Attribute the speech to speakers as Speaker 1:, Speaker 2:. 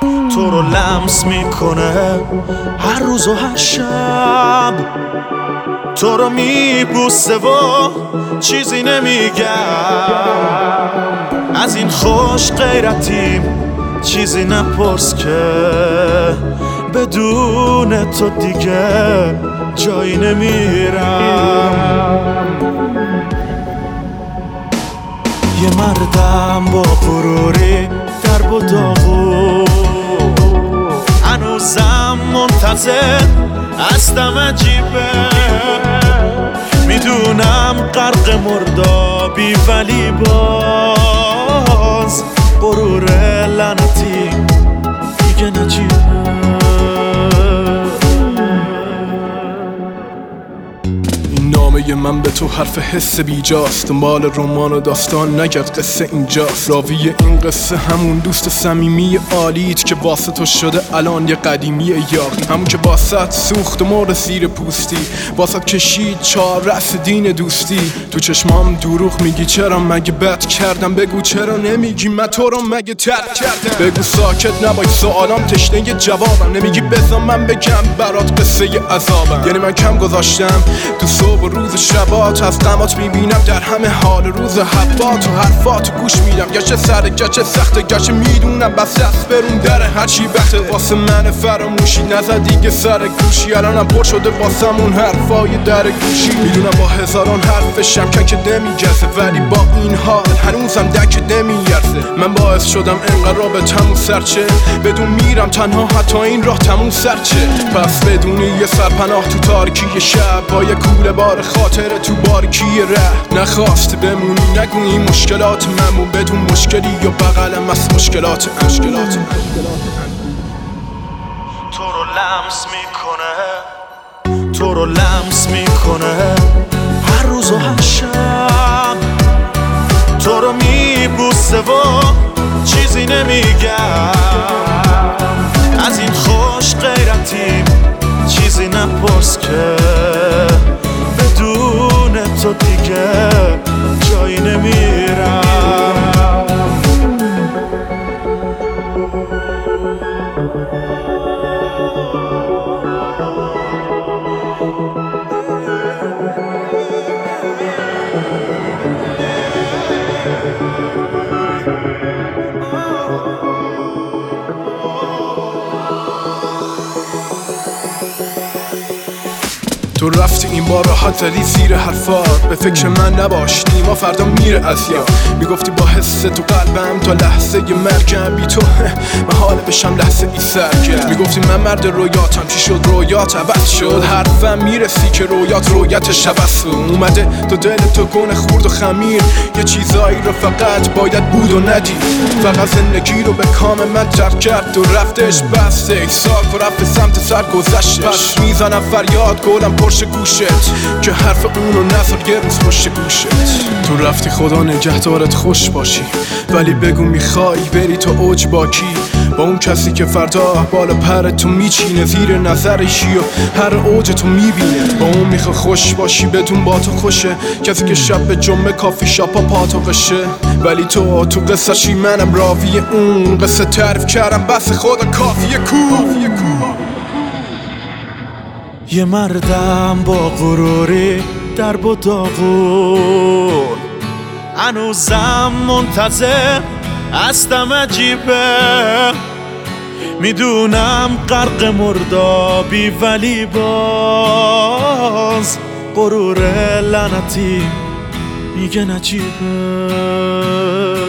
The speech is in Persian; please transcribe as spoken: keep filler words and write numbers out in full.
Speaker 1: تو رو لمس میکنه هر روز و هر شب، تو رو میبوسه و چیزی نمیگم. از این خوش غیرتیم چیزی نپرس که بدون تو دیگه جایی نمیرم. یه مردم با غروری درب و داغو، هنوزم منتظر هستم. عجیبه میدونم غرق مردابی، ولی باز غرور لعنتی دیگه نجیبه.
Speaker 2: نامه من به تو حرف حس بیجاست، دنبال رمان و داستان نگرد قصه اینجاست. راوی این قصه همون دوست صمیمی عالیت که واسه تو شده الان یه قدیمی یاقی، همون که واسط سوخت و مرد زیر پوستی، واسط کشید چهار رأس دین دوستی. تو چشمام دروغ میگی چرا مگه بد کردم؟ بگو چرا نمیگی من تو رو مگه ترک کردم؟ بگو ساکت نباش سوالام تشنه جوابم، نمیگی بذار من بگم برات قصه عذابم. یعنی من کم گذاشتم تو صبح و روز شبات، از غمات میبینم در همه حال روز حبات، و حرفاتو گوش میدم گرچه سرده گرچه سخته، گرچه میدونم بس دست برون در هرچی بخته. واسه من فراموشی نزد دیگه سر گوشی، الانم پر شده واسمون حرفای در گوشی. میدونم با هزاران حرفشم که نمیگرسه، ولی با این حال هنوزم دک نمیارزه. من باعث شدم انقدر به تموم سرچه، بدون میرم تنها حتی این راه تموم سرچه. پس بدونی یه سرپناه تو تاریکی شب، با یه کوله بار خاطر تو بارکی ره. نخواست بمونی نگویی مشکلات منمون، بدون مشکلی یا بغلم از مشکلات مشکلات
Speaker 1: تو رو لمس میکنه، تو رو لمس میکنه هر روز و هر شب، تو رو میبوسه و چیزی نمیگم. از این خوش غیرتیم چیزی نپرس که بدون تو دیگه جایی نمیرم.
Speaker 2: تو رفتی این بار راحت زدی زیر حرفات، به فکر من نباش نیما فردا میره از یاد. میگفتی با حس تو قلبم تا لحظه ی مرگم، بی تو من حال بشم لحظه ای سرگرم. میگفتی من مرد رویاتم، چی شد رویات عوض شد؟ حرفم میرسی که رویات رویتش عوض شد. اومده تو دل تو کنه خورد و خمیر، یه چیزایی رو فقط باید بود و ندید. فقط زندگی رو به کام من ترک کرد و رفتش بسته یک ساک و رفت سمت سر گذشتش. پس میزنم فریاد گلم پرش گوشت که حرف اونو نذار یه روز پشت گوشت. تو رفتی خدا نگهدارت خوش باشی، ولی بگو میخوای بری تا اوج با کی؟ با اون کسی که فردا بالا پر تو میچینه زیر نظرشی و هر اوج تو میبینه. با اون میخوای خوش باشی بدون با تو خوشه، کسی که شب به جمعه کافی شاپا پاتو قشه. ولی تو تو قصه چی منم راوی اون قصه تعریف کردم بس خدا کافیه کو.
Speaker 1: یه مردم با غروری درب و داغون، هنوزم منتظر هستم. عجیبه میدونم غرق مردابی، ولی باز غرور لعنتی میگه نجیبه.